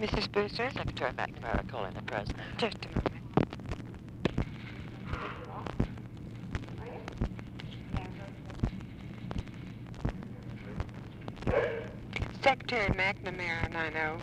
Mrs. Brewster? Secretary McNamara calling the president. Just a moment. Secretary McNamara, 90.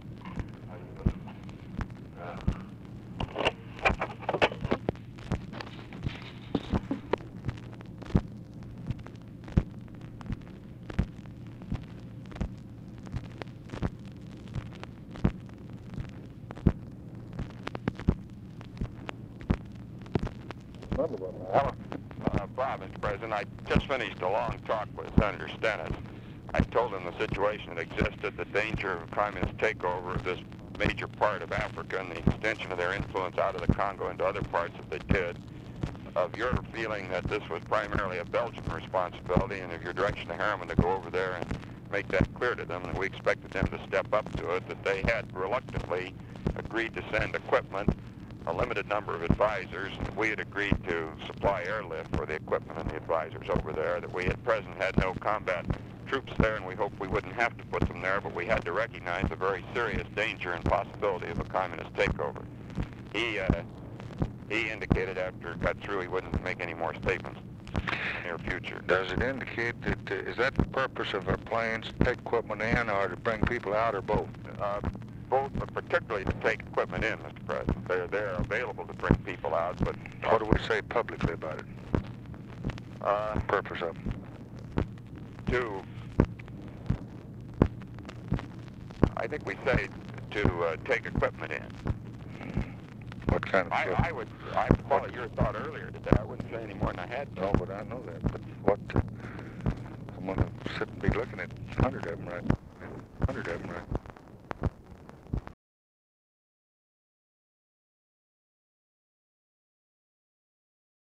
Bob, Mr. President, I just finished a long talk with Senator Stennis. I told him the situation that existed, the danger of communist takeover of this major part of Africa and the extension of their influence out of the Congo into other parts if they did, of your feeling that this was primarily a Belgian responsibility, and of your direction to Harriman to go over there and make that clear to them, and we expected them to step up to it, that they had reluctantly agreed to send equipment, a limited number of advisors, and we had agreed to supply airlift for the equipment and the advisors over there, that we at present had no combat troops there, and we hoped we wouldn't have to put them there, but we had to recognize the very serious danger and possibility of a communist takeover. He indicated after it got through he wouldn't make any more statements in the near future. Does it indicate that, is that the purpose of our plans, to take equipment in or to bring people out, or both? Both, but particularly to take equipment in, Mr. President. They're available to bring people out, but... What do we say publicly about it? The purpose of them? I think we say to take equipment in. What kind of... I would follow your thought earlier today. I wouldn't say any more than I had to. No, but I know that. But what... I'm going to sit and be looking at 100 of them, right? 100 of them, right?